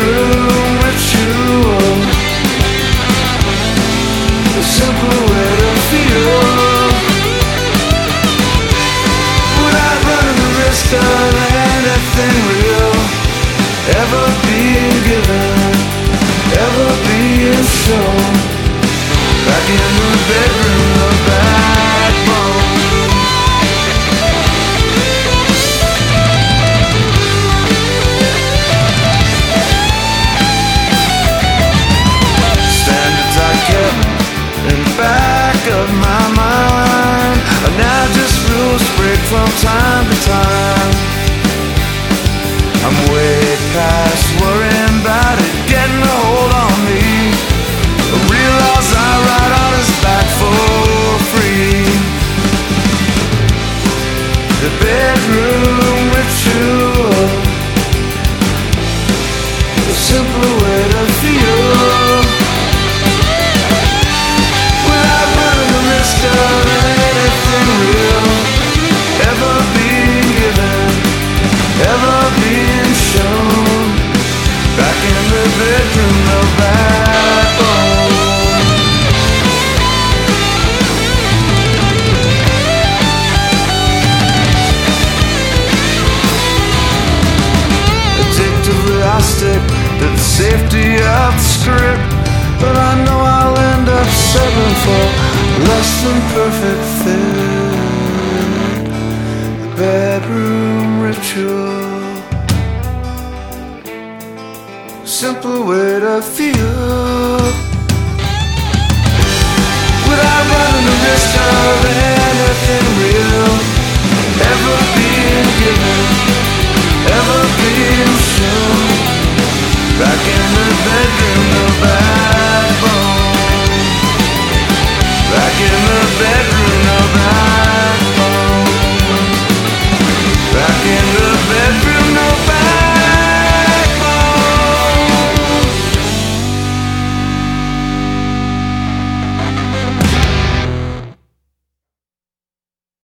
bedroom ritual, a simple way to feel without running the risk of anything real ever being given, ever being shown. Back in the bedroom, the backbone. Standards I kept in the back of my mind are now just rules break from time to time. I'm way past worrying about it getting a hold on me. The real laws I write on his back for free. The bedroom ritual, a simpler way to feel without running the risk of anything real ever being given, ever being shown. Back in the bedroom, no backbone. Addictively I stick to the safety of the script, but I know I'll end up settling for less than perfect fit. The bedroom ritual, simple way to feel without running the risk of anything real ever being given, ever being shown. Back in the bedroom, no back.